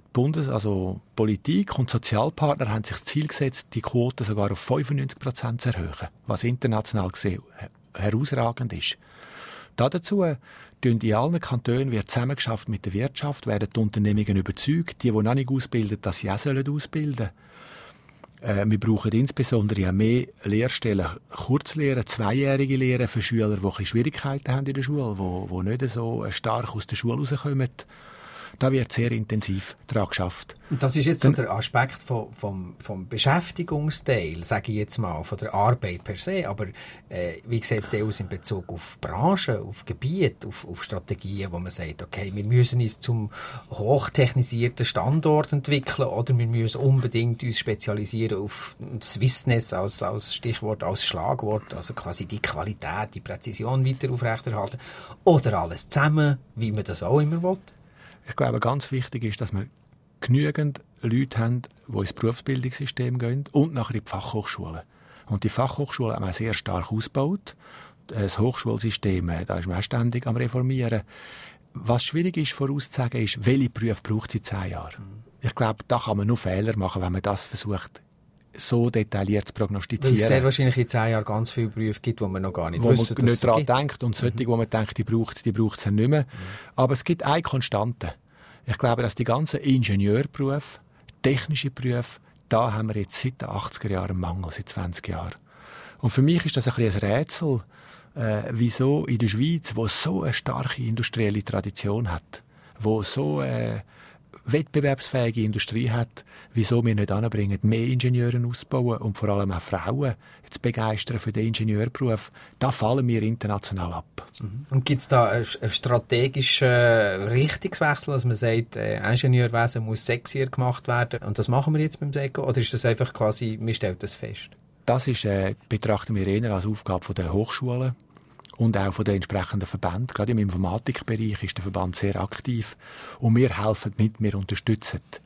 Politik und Sozialpartner haben sich das Ziel gesetzt, die Quote sogar auf 95% zu erhöhen, was international gesehen herausragend ist. Dazu in allen Kantonen wird zusammengeschafft mit der Wirtschaft, werden die Unternehmungen überzeugt, die noch nicht ausbilden, dass sie auch ausbilden sollen. Wir brauchen insbesondere auch mehr Lehrstellen, Kurzlehren, 2-jährige Lehren für Schüler, die ein bisschen Schwierigkeiten haben in der Schule, die nicht so stark aus der Schule rauskommen. Da wird sehr intensiv daran geschafft. Und das ist jetzt so der Aspekt vom Beschäftigungsteil, sage ich jetzt mal, von der Arbeit per se. Aber wie sieht es denn aus in Bezug auf Branchen, auf Gebiete, auf Strategien, wo man sagt, okay, wir müssen uns zum hochtechnisierten Standort entwickeln oder wir müssen unbedingt uns spezialisieren auf Swissness als Stichwort, als Schlagwort, also quasi die Qualität, die Präzision weiter aufrechterhalten. Oder alles zusammen, wie man das auch immer will. Ich glaube, ganz wichtig ist, dass wir genügend Leute haben, die ins Berufsbildungssystem gehen und nachher in die Fachhochschulen. Und die Fachhochschulen haben wir sehr stark ausgebaut. Das Hochschulsystem, da ist man auch ständig am Reformieren. Was schwierig ist vorauszusagen, ist, welche Berufe braucht es in 10 Jahren. Ich glaube, da kann man nur Fehler machen, wenn man das versucht, so detailliert zu prognostizieren. Weil es sehr wahrscheinlich in 10 Jahren ganz viele Berufe gibt, die man noch gar nicht wissen, wo man nicht daran denkt. Und solche, wo man denkt, die braucht es dann nicht mehr. Aber es gibt eine Konstante. Ich glaube, dass die ganzen Ingenieurberufe, technische Berufe, da haben wir jetzt seit den 80er Jahren einen Mangel, seit 20 Jahren. Und für mich ist das ein bisschen ein Rätsel, wieso in der Schweiz, wo so eine starke industrielle Tradition hat, wo so eine wettbewerbsfähige Industrie hat, wieso wir nicht anbringen, mehr Ingenieure auszubauen und vor allem auch Frauen zu begeistern für den Ingenieurberuf. Da fallen wir international ab. Und gibt es da einen strategischen Richtungswechsel, dass man sagt, Ingenieurwesen muss sexier gemacht werden und das machen wir jetzt beim SECO? Oder ist das einfach quasi, wir stellen das fest? Das ist, betrachten wir eher als Aufgabe der Hochschulen und auch von den entsprechenden Verbänden. Gerade im Informatikbereich ist der Verband sehr aktiv und wir helfen mit, wir unterstützen.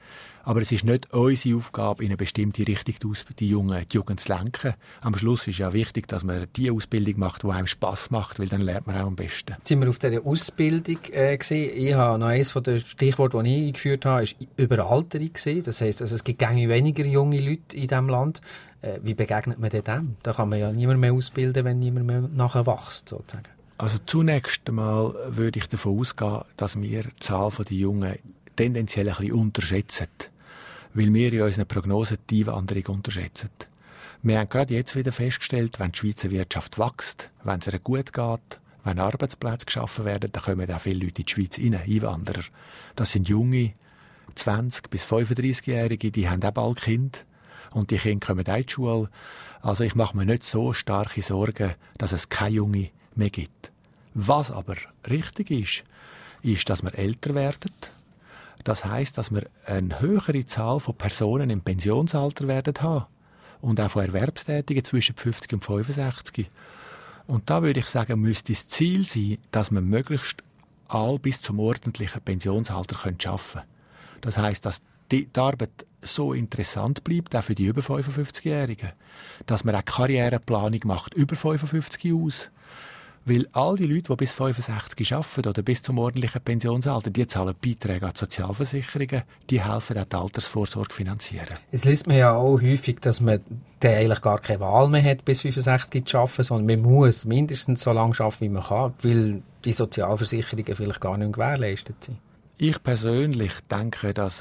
Aber es ist nicht unsere Aufgabe, in eine bestimmte Richtung die Jugend zu lenken. Am Schluss ist ja wichtig, dass man die Ausbildung macht, die einem Spass macht, weil dann lernt man auch am besten. Jetzt sind wir auf dieser Ausbildung gewesen. Ich habe noch eines von den Stichworten, die ich eingeführt habe, ist Überalterung gewesen. Das heisst, also es gibt weniger junge Leute in diesem Land. Wie begegnet man dem? Da kann man ja niemand mehr ausbilden, wenn niemand mehr nachher wächst, sozusagen. Also zunächst einmal würde ich davon ausgehen, dass wir die Zahl der Jungen tendenziell ein bisschen unterschätzen, weil wir in unseren Prognosen die Einwanderung unterschätzen. Wir haben gerade jetzt wieder festgestellt, wenn die Schweizer Wirtschaft wächst, wenn es ihr gut geht, wenn Arbeitsplätze geschaffen werden, dann kommen auch viele Leute in die Schweiz rein, Einwanderer. Das sind junge, 20- bis 35-Jährige, die haben auch bald Kinder. Und die Kinder kommen auch in die Schule. Also ich mache mir nicht so starke Sorgen, dass es keine Junge mehr gibt. Was aber richtig ist, dass wir älter werden. Das heisst, dass wir eine höhere Zahl von Personen im Pensionsalter werden haben. Und auch von Erwerbstätigen zwischen 50 und 65. Und da würde ich sagen, müsste das Ziel sein, dass wir möglichst all bis zum ordentlichen Pensionsalter arbeiten können. Das heisst, dass die Arbeit so interessant bleibt, auch für die über 55-Jährigen. Dass man auch Karriereplanung macht über 55 aus. Weil all die Leute, die bis 65 arbeiten oder bis zum ordentlichen Pensionsalter, die zahlen Beiträge an die Sozialversicherungen, die helfen auch die Altersvorsorge finanzieren. Jetzt liest man ja auch häufig, dass man eigentlich gar keine Wahl mehr hat, bis 65 zu arbeiten, sondern man muss mindestens so lange arbeiten, wie man kann, weil die Sozialversicherungen vielleicht gar nicht gewährleistet sind. Ich persönlich denke, dass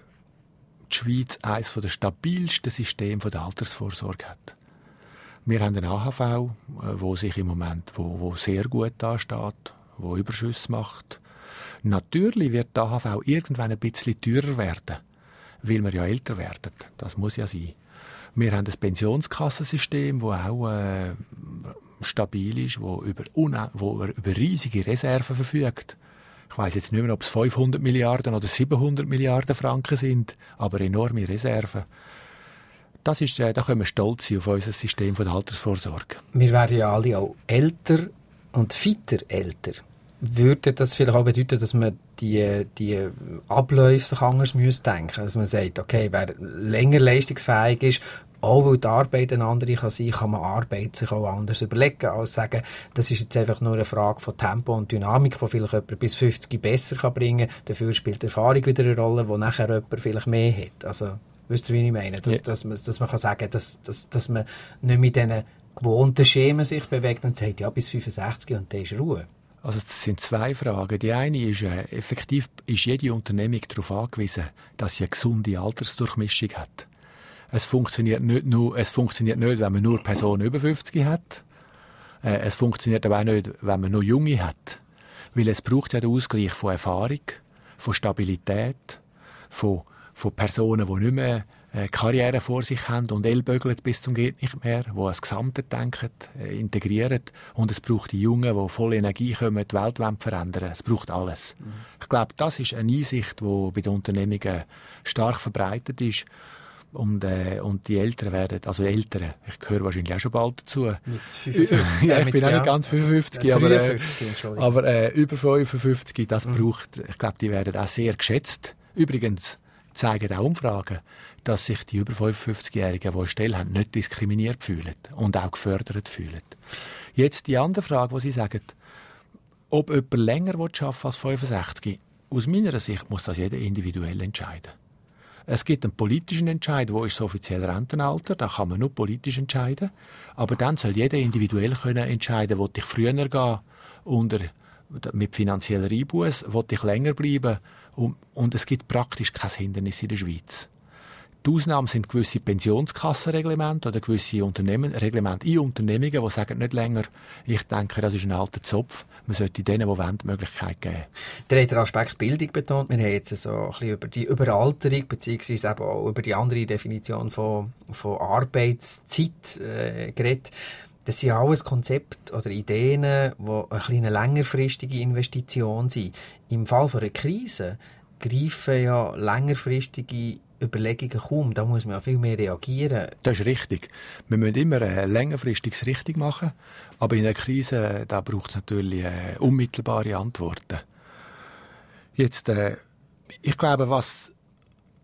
die Schweiz eines der stabilsten Systeme der Altersvorsorge hat. Wir haben eine AHV, wo sich im Moment wo sehr gut dasteht, wo Überschüsse macht. Natürlich wird die AHV irgendwann ein bisschen teurer werden, weil wir ja älter werden. Das muss ja sein. Wir haben ein Pensionskassensystem, das auch stabil ist, wo über riesige Reserven verfügt. Ich weiss jetzt nicht mehr, ob es 500 Milliarden oder 700 Milliarden Franken sind, aber enorme Reserven. Das ist, da können wir stolz sein auf unser System der Altersvorsorge. Wir werden ja alle auch älter und fitter älter. Würde das vielleicht auch bedeuten, dass man die Abläufe sich anders denken müsste? Dass man sagt, okay, wer länger leistungsfähig ist, auch weil die Arbeit eine andere kann sein, kann man Arbeit sich auch anders überlegen, als sagen, das ist jetzt einfach nur eine Frage von Tempo und Dynamik, die vielleicht jemand bis 50 besser bringen kann. Dafür spielt die Erfahrung wieder eine Rolle, wo nachher jemand vielleicht mehr hat. Also, wisst ihr, wie ich meine? Dass man kann sagen, dass man nicht mit diesen gewohnten Schemen sich bewegt und sagt, ja, bis 65 und dann ist Ruhe. Also es sind zwei Fragen. Die eine ist, effektiv ist jede Unternehmung darauf angewiesen, dass sie eine gesunde Altersdurchmischung hat. Es funktioniert nicht, wenn man nur Personen über 50 hat. Es funktioniert aber auch nicht, wenn man nur Junge hat. Weil es braucht ja den Ausgleich von Erfahrung, von Stabilität, von Personen, die nicht mehr Karriere vor sich haben und ellbögeln bis zum geht nicht mehr, die als Gesamte denken, integrieren. Und es braucht die Jungen, die voll Energie kommen, die Welt verändern. Es braucht alles. Ich glaube, das ist eine Einsicht, die bei den Unternehmungen stark verbreitet ist. Und die Älteren werden, also Älteren, ich gehöre wahrscheinlich auch schon bald dazu. Mit 55, ja, ich bin auch nicht ganz 55, 53, aber über 55, das braucht, ich glaube, die werden auch sehr geschätzt. Übrigens zeigen auch Umfragen, dass sich die über 55-Jährigen, die eine Stelle haben, nicht diskriminiert fühlen und auch gefördert fühlen. Jetzt die andere Frage, die Sie sagen, ob jemand länger arbeiten will als 65. Aus meiner Sicht muss das jeder individuell entscheiden. Es gibt einen politischen Entscheid, wo ist das offizielle Rentenalter, da kann man nur politisch entscheiden. Aber dann soll jeder individuell können entscheiden, will ich früher gehen oder mit finanzieller Einbuß, will ich länger bleiben. Und es gibt praktisch kein Hindernis in der Schweiz. Die Ausnahmen sind gewisse Pensionskassenreglemente oder gewisse Reglemente in Unternehmungen, die sagen nicht länger, ich denke, das ist ein alter Zopf. Man sollte denen, die wollen, die Möglichkeit geben. Der hat den Aspekt Bildung betont. Wir haben jetzt so ein bisschen über die Überalterung beziehungsweise eben auch über die andere Definition von Arbeitszeit geredet. Das sind alles Konzepte oder Ideen, die eine längerfristige Investition sind. Im Fall einer Krise greifen ja längerfristige Überlegungen kaum. Da muss man ja viel mehr reagieren. Das ist richtig. Wir müssen immer längerfristig richtig machen. Aber in einer Krise da braucht es natürlich unmittelbare Antworten. Jetzt, ich glaube, was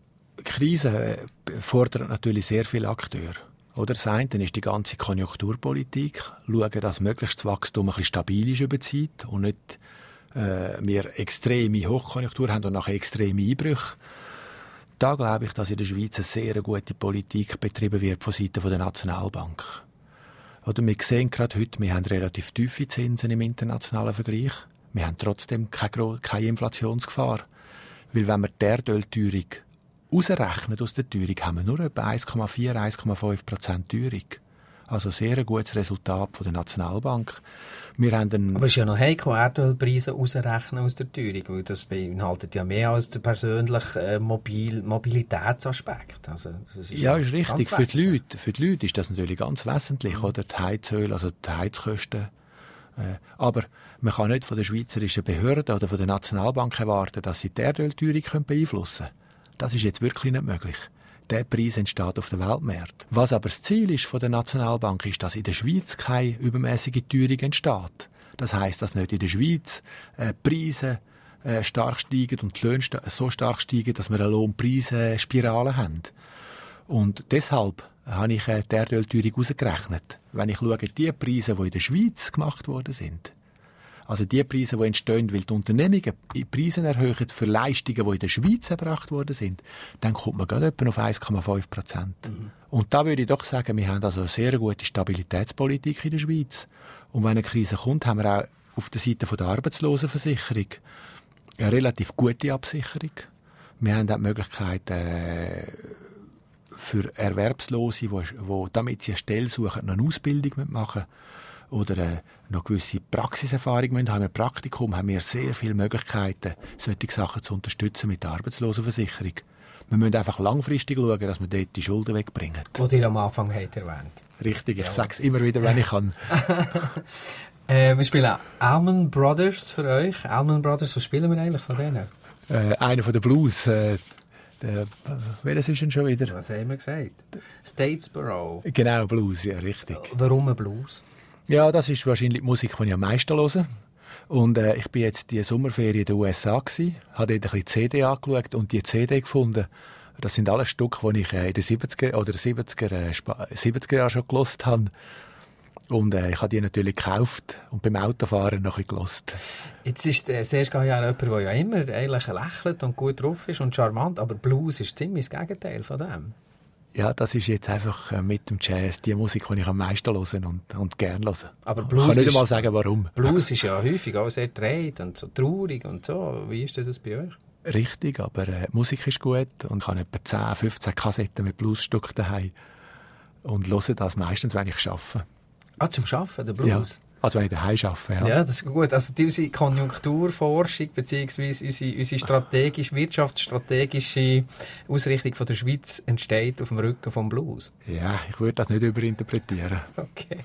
Krise fordert natürlich sehr viele Akteure. Oder das eine ist die ganze Konjunkturpolitik. Schauen, dass möglichst das Wachstum ein bisschen stabil ist über die Zeit und nicht wir extreme Hochkonjunktur haben und nachher extreme Einbrüche. Da glaube ich, dass in der Schweiz eine sehr gute Politik betrieben wird von Seiten der Nationalbank. Oder wir sehen gerade heute, wir haben relativ tiefe Zinsen im internationalen Vergleich. Wir haben trotzdem keine Inflationsgefahr. Weil wenn wir die Erdölteuerung ausrechnen aus der Teuerung, haben wir nur etwa 1,4–1,5% Teuerung. Also sehr ein gutes Resultat von der Nationalbank. Wir haben aber es ist ja noch heikel, Erdölpreise ausrechnen aus der Teuerung, weil das beinhaltet ja mehr als der persönliche Mobilitätsaspekt. Also, das ist ja, ist richtig. Für die Leute ist das natürlich ganz wesentlich, oder? Die Heizöl, also die Heizkosten. Aber man kann nicht von der schweizerischen Behörde oder von der Nationalbank erwarten, dass sie die Erdölteuerung beeinflussen können. Das ist jetzt wirklich nicht möglich. Der Preis entsteht auf den Weltmärkten. Was aber das Ziel ist von der Nationalbank, ist, dass in der Schweiz keine übermäßige Teuerung entsteht. Das heisst, dass nicht in der Schweiz Preise stark steigen und die Löhne so stark steigen, dass wir eine Lohnpreisspirale haben. Und deshalb habe ich die Erdölteuerung ausgerechnet. Wenn ich schaue, die Preise, die in der Schweiz gemacht worden sind, also die Preise, die entstehen, weil die Unternehmungen Preise erhöhen für Leistungen, die in der Schweiz erbracht worden sind, dann kommt man gerade etwa auf 1,5%. Und da würde ich doch sagen, wir haben also eine sehr gute Stabilitätspolitik in der Schweiz. Und wenn eine Krise kommt, haben wir auch auf der Seite der Arbeitslosenversicherung eine relativ gute Absicherung. Wir haben auch die Möglichkeit, für Erwerbslose, die damit sie eine Stelle suchen, noch eine Ausbildung machen oder noch gewisse Praxiserfahrung haben, ein Praktikum, haben wir sehr viele Möglichkeiten, solche Sachen zu unterstützen mit der Arbeitslosenversicherung. Wir müssen einfach langfristig schauen, dass wir dort die Schulden wegbringen. Was ihr am Anfang habt erwähnt. Richtig, ich sage es immer wieder, wenn ich kann. Wir spielen Allman Brothers für euch. Allman Brothers, was spielen wir eigentlich von denen? Einer von den Blues. Welches ist denn schon wieder? Was haben wir gesagt? Statesboro. Genau, Blues, ja, richtig. Warum ein Blues? Ja, das ist wahrscheinlich die Musik, die ich am meisten höre. Und ich bin jetzt die Sommerferien in den USA gsi, habe dort ein bisschen CD angeschaut und die CD gefunden. Das sind alles Stücke, die ich in den 70er oder 70er Jahren schon gehört habe. Und ich habe die natürlich gekauft und beim Autofahren noch ein bisschen gehört. Jetzt ist Serge ja jemand, der ja immer eigentlich lächelt und gut drauf ist und charmant, aber Blues ist ziemlich das Gegenteil von dem. Ja, das ist jetzt einfach mit dem Jazz die Musik, die ich am meisten höre und gerne höre. Aber Blues ich kann nicht einmal sagen, warum. Blues ist ja häufig auch sehr dreht und so traurig und so. Wie ist das bei euch? Richtig, aber die Musik ist gut und ich habe etwa 10, 15 Kassetten mit Bluesstücken daheim und höre das meistens, wenn ich arbeite. Ah, zum Arbeiten, der Blues? Ja, also wenn ich daheim arbeite, ja. Ja, das ist gut. Also unsere Konjunkturforschung bzw. unsere wirtschaftsstrategische Ausrichtung von der Schweiz entsteht auf dem Rücken vom Blues. Ja, ich würde das nicht überinterpretieren. Okay.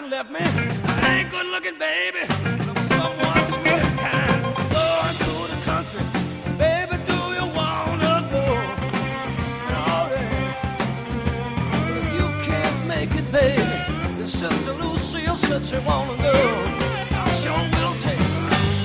and left me. I ain't good looking, baby. I'm someone sweet and kind. Going to the country, baby, do you wanna go? No, if you can't make it, baby, your sister Lucille said she wanna go. I sure will take her.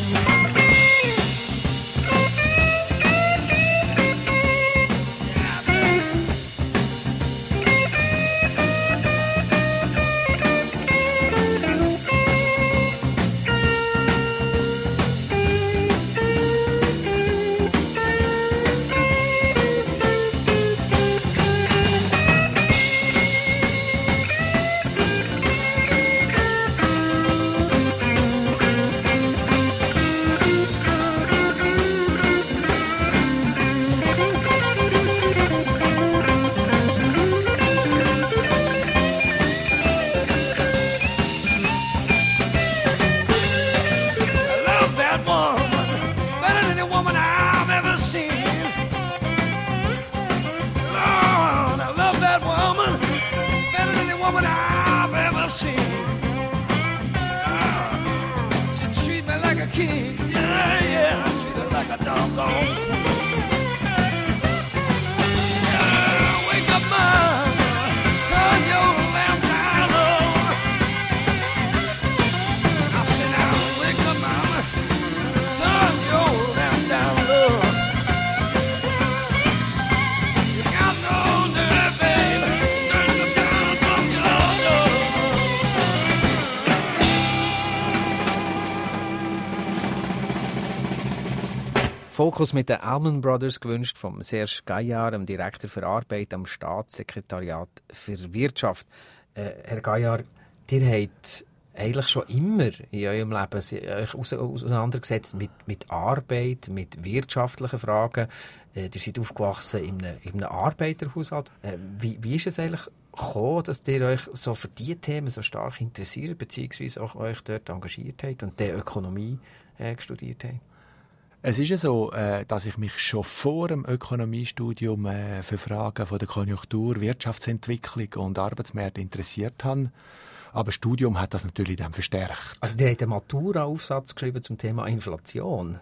Fokus mit den Allman Brothers gewünscht vom Serge Gaillard, dem Direktor für Arbeit am Staatssekretariat für Wirtschaft. Herr Gaillard, ihr habt eigentlich schon immer in eurem Leben euch auseinandergesetzt mit Arbeit, mit wirtschaftlichen Fragen. Ihr seid aufgewachsen in einem Arbeiterhaushalt. Wie ist es eigentlich gekommen, dass ihr euch so für diese Themen so stark interessiert, beziehungsweise auch euch dort engagiert habt und die Ökonomie studiert habt? Es ist ja so, dass ich mich schon vor dem Ökonomiestudium für Fragen von der Konjunktur, Wirtschaftsentwicklung und Arbeitsmärkte interessiert habe. Aber das Studium hat das natürlich dann verstärkt. Also ihr habt einen Matura-Aufsatz geschrieben zum Thema Inflation?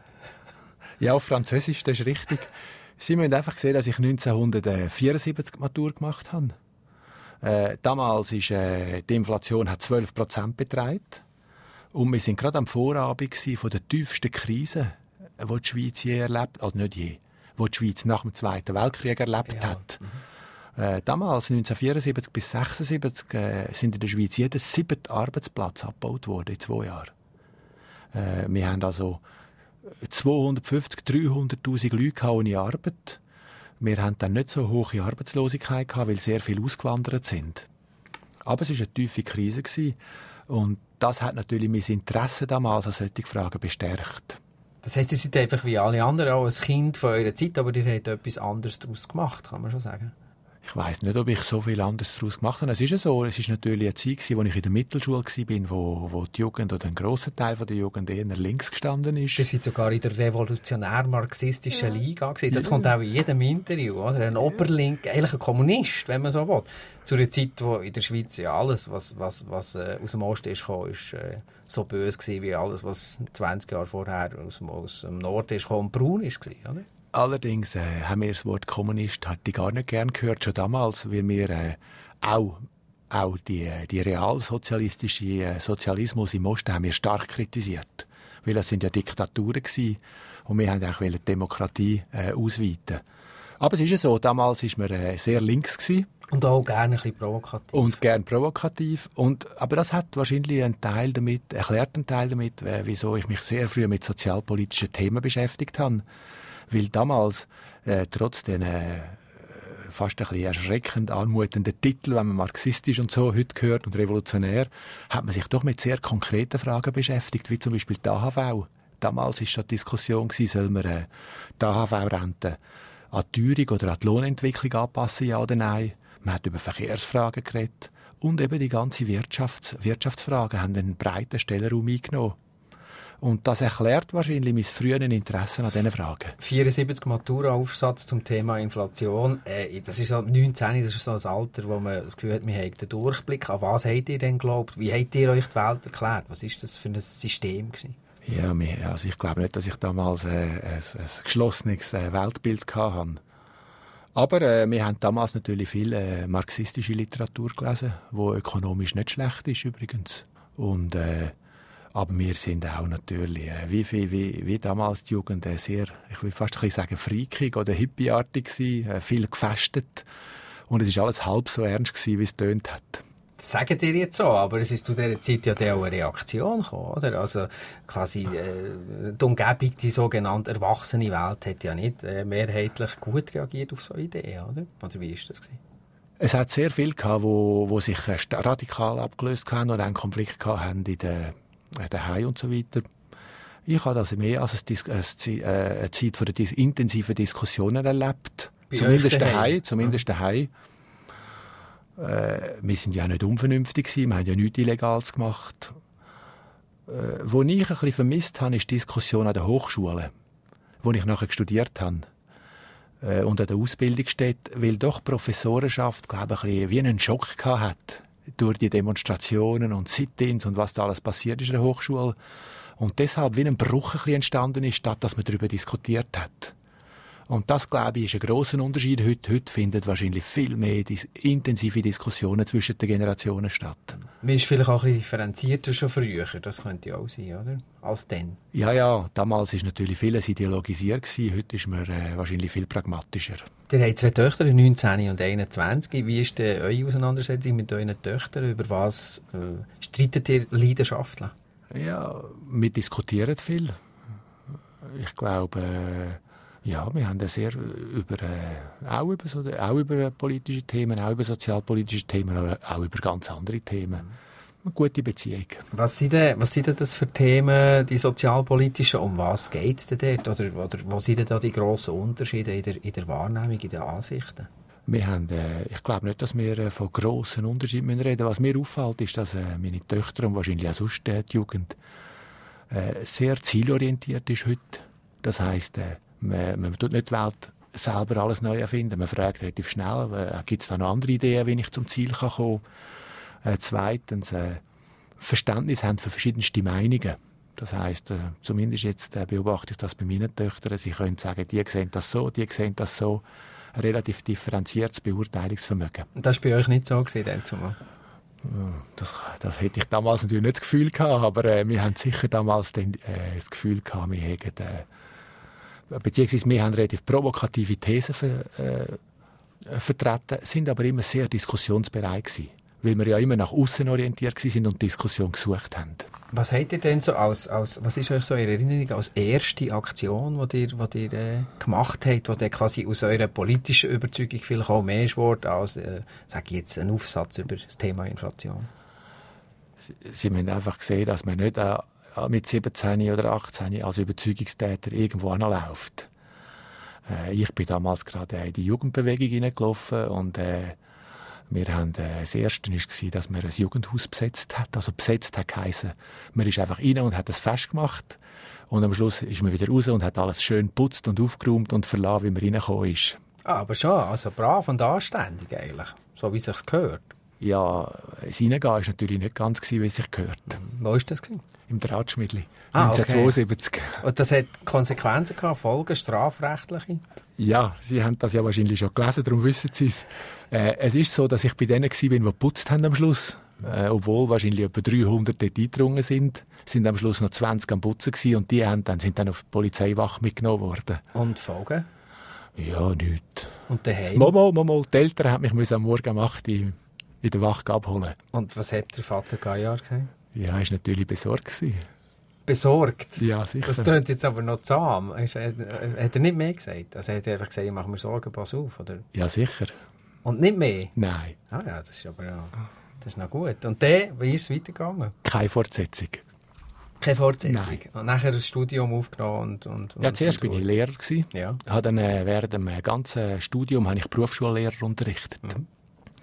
Ja, auf Französisch, das ist richtig. Sie müssen einfach sehen, dass ich 1974 Matur gemacht habe. Damals ist die Inflation hat 12% betragen. Und wir sind gerade am Vorabend von der tiefsten Krise, die die Schweiz je erlebt, also nicht je, die die Schweiz nach dem Zweiten Weltkrieg erlebt hat. Damals, 1974 bis 1976, sind in der Schweiz jeder 7. Arbeitsplatz abgebaut worden in 2 Jahren. Wir haben also 250.000, 300'000 Leute ohne Arbeit. Wir haben dann nicht so hohe Arbeitslosigkeit gehabt, weil sehr viele ausgewandert sind. Aber es war eine tiefe Krise und das hat natürlich mein Interesse damals an solchen Fragen bestärkt. Das heisst, ihr seid einfach wie alle anderen auch ein Kind von eurer Zeit, aber ihr habt etwas anderes daraus gemacht, kann man schon sagen. Ich weiss nicht, ob ich so viel anderes daraus gemacht habe. Es ist ja so, es ist natürlich eine Zeit, wo ich in der Mittelschule war, wo die Jugend oder ein grosser Teil der Jugend eher links gestanden ist. Ihr seid sogar in der revolutionär-marxistischen Liga gewesen. Das kommt auch in jedem Interview, oder? Ein Oberlink, eigentlich ein Kommunist, wenn man so will. Zu einer Zeit, wo in der Schweiz ja alles, was aus dem Osten ist gekommen, ist so böse gewesen, wie alles, was 20 Jahre vorher aus dem Norden ist gekommen, braun ist gewesen, oder? Allerdings haben wir das Wort Kommunist gar nicht gern gehört, schon damals, weil wir auch die realsozialistische Sozialismus im Osten haben wir stark kritisiert. Weil das sind ja Diktaturen gewesen, und wir haben auch die Demokratie ausweiten. Aber es ist ja so, damals war man sehr links gewesen. Und auch gerne ein bisschen provokativ. Und gern provokativ. Aber das hat wahrscheinlich einen Teil damit, wieso ich mich sehr früh mit sozialpolitischen Themen beschäftigt habe. Weil damals, trotz den fast ein bisschen erschreckend anmutenden Titel, wenn man marxistisch und so heute hört und revolutionär, hat man sich doch mit sehr konkreten Fragen beschäftigt, wie zum Beispiel die AHV. Damals war schon die Diskussion, soll man die AHV-Rente an die Teuerung oder an die Lohnentwicklung anpassen, ja oder nein. Man hat über Verkehrsfragen geredet. Und eben die ganzen Wirtschaftsfragen haben einen breiten Stellenraum eingenommen. Und das erklärt wahrscheinlich mein frühes Interesse an diesen Fragen. 74 Matura-Aufsatz zum Thema Inflation. Das ist so 19, das ist so ein Alter, wo man das Gefühl hat, wir haben den Durchblick. An was habt ihr denn geglaubt? Wie habt ihr euch die Welt erklärt? Was war das für ein System gewesen? Ja, also ich glaube nicht, dass ich damals ein geschlossenes Weltbild hatte. Aber wir haben damals natürlich viel marxistische Literatur gelesen, die ökonomisch nicht schlecht ist übrigens. Und aber wir sind auch natürlich, wie damals die Jugend, sehr, ich will fast ein bisschen sagen, freakig oder hippieartig gewesen, viel gefestet. Und es war alles halb so ernst gewesen, wie es tönt hat. Das sagen dir jetzt so, aber es ist zu dieser Zeit ja auch eine Reaktion gekommen, oder? Also quasi die Umgebung, die sogenannte erwachsene Welt, hat ja nicht mehrheitlich gut reagiert auf so Ideen, oder? Oder wie ist das gewesen? Es hat sehr viel gehabt, wo sich radikal abgelöst haben oder einen Konflikt gehabt haben in der Heim und so weiter. Ich habe das mehr als eine Zeit von intensiven Diskussionen erlebt. Zumindest daheim. Wir sind ja nicht unvernünftig gewesen, wir haben ja nichts Illegales gemacht. Wo ich ein bisschen vermisst habe, ist die Diskussion an der Hochschule, wo ich nachher studiert habe. Und an der Ausbildungsstätte, weil doch die Professorenschaft, glaube ich, ein bisschen wie einen Schock gehabt hat durch die Demonstrationen und Sit-ins und was da alles passiert ist in der Hochschule. Und deshalb wie ein Bruch ein bisschen entstanden ist, statt dass man darüber diskutiert hat. Und das, glaube ich, ist ein grosser Unterschied. Heute finden wahrscheinlich viel mehr intensive Diskussionen zwischen den Generationen statt. Man ist vielleicht auch ein bisschen differenzierter schon früher. Das könnte ja auch sein, oder? Als dann. Ja. Damals war natürlich vieles ideologisiert gewesen. Heute ist man wahrscheinlich viel pragmatischer. Ihr habt 2 Töchter, 19 und 21. Wie ist denn eure Auseinandersetzung mit euren Töchtern? Über was streitet ihr leidenschaftlich? Ja, wir diskutieren viel. Ich glaube... Ja, wir haben sehr auch über politische Themen, auch über sozialpolitische Themen, aber auch über ganz andere Themen. Eine gute Beziehung. Was sind denn das für Themen, die sozialpolitischen? Um was geht es denn dort? Oder wo sind denn da die grossen Unterschiede in der Wahrnehmung, in den Ansichten? Wir haben, ich glaube nicht, dass wir von grossen Unterschieden reden müssen. Was mir auffällt, ist, dass meine Töchter und wahrscheinlich auch sonst die Jugend sehr zielorientiert ist heute. Das heisst, man tut nicht die Welt selber alles neu erfinden. Man fragt relativ schnell, gibt es da noch andere Ideen, wie ich zum Ziel kommen kann. Zweitens, Verständnis haben für verschiedenste Meinungen. Das heisst, zumindest jetzt beobachte ich das bei meinen Töchtern. Sie können sagen, die sehen das so, die sehen das so. Ein relativ differenziertes Beurteilungsvermögen. Und das war bei euch nicht so gewesen, zumal? Das hätte ich damals natürlich nicht das Gefühl gehabt, aber wir haben sicher damals das Gefühl gehabt, wir hätten... beziehungsweise wir haben relativ provokative Thesen vertreten, sind aber immer sehr diskussionsbereit gewesen, weil wir ja immer nach außen orientiert sind und Diskussion gesucht haben. Was habt ihr denn so was ist euch so in Erinnerung als erste Aktion, die ihr gemacht habt, die quasi aus eurer politischen Überzeugung vielleicht auch mehr ist als, sage ich jetzt, ein Aufsatz über das Thema Inflation? Sie müssen einfach sehen, dass man nicht mit 17 oder 18 als Überzeugungstäter irgendwo anläuft. Ich bin damals gerade in die Jugendbewegung hineingelaufen und wir haben, das Erste war, dass man ein Jugendhaus besetzt hat. Also besetzt hat geheissen, man ist einfach rein und hat das Fest gemacht und am Schluss ist man wieder raus und hat alles schön geputzt und aufgeräumt und verlassen, wie man reingekommen ist. Aber schon, also brav und anständig eigentlich, so wie es sich gehört. Ja, das Reingehen war natürlich nicht ganz, wie es sich gehört. Wo war das? Im Drahtschmiedli, 1972. Okay. Und das hat Konsequenzen gehabt, Folgen, strafrechtliche? Ja, Sie haben das ja wahrscheinlich schon gelesen, darum wissen Sie es. Es ist so, dass ich bei denen war, die geputzt haben am Schluss. Obwohl wahrscheinlich etwa 300 dort eingedrungen sind am Schluss noch 20 am Putzen gewesen, und die sind dann auf die Polizeiwache mitgenommen worden. Und Folgen? Ja, nichts. Und daheim? Mal, die Eltern haben mich am Morgen um 8 Uhr in der Wache abholen. Und was hat der Vater Gaillard gesagt? Ja, er war natürlich besorgt. Besorgt? Ja, sicher. Das klingt jetzt aber noch zahm. Hat er nicht mehr gesagt? Also hat er einfach gesagt, mach mir Sorgen, pass auf, oder? Ja, sicher. Und nicht mehr? Nein. Ah ja, das ist aber ja, das ist noch gut. Und dann, wie ist es weitergegangen? Keine Fortsetzung. Keine Fortsetzung? Nein. Und nachher das Studium aufgenommen und ja, zuerst war ich Lehrer. Ja. Habe dann während dem ganzen Studium habe ich Berufsschullehrer unterrichtet. Mhm.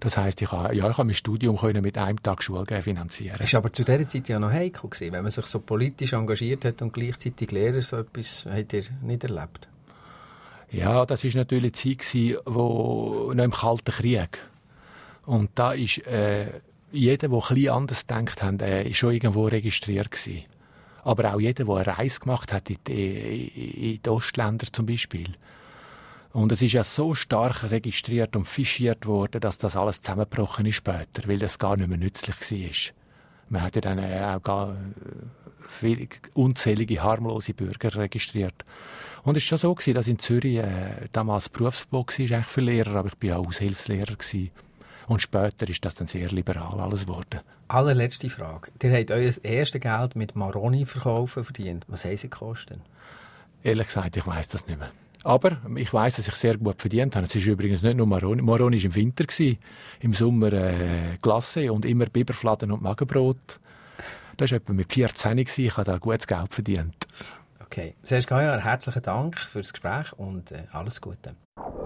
Das heisst, ich habe mein Studium mit einem Tag Schule finanzieren. Das war aber zu dieser Zeit ja noch heikel gewesen, wenn man sich so politisch engagiert hat und gleichzeitig Lehrer, so etwas habt ihr nicht erlebt? Ja, das war natürlich die Zeit, wo noch im Kalten Krieg. Und da ist jeder, der etwas anders gedacht hat, schon irgendwo registriert gewesen. Aber auch jeder, der eine Reise gemacht hat, in die Ostländer zum Beispiel. Und es ist ja so stark registriert und fischiert worden, dass das alles zusammengebrochen ist später, weil das gar nicht mehr nützlich war. Man hat ja dann auch viele unzählige harmlose Bürger registriert. Und es war schon so, dass in Zürich damals Berufsverbot war für Lehrer, aber ich war auch Aushilfslehrer. Und später ist das dann sehr liberal alles geworden. Allerletzte Frage. Ihr habt euer erstes Geld mit Maroni-Verkaufen verdient. Was haben sie gekostet? Ehrlich gesagt, ich weiss das nicht mehr. Aber ich weiss, dass ich sehr gut verdient habe. Es ist übrigens nicht nur Maroni. Maroni war im Winter, im Sommer Glace und immer Biberfladen und Magenbrot. Das war etwa mit 14. Ich habe da gutes Geld verdient. Okay. Serge Gaillard, herzlichen Dank für das Gespräch und alles Gute.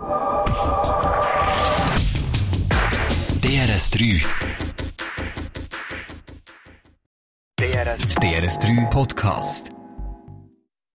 DRS3 DRS3 Podcast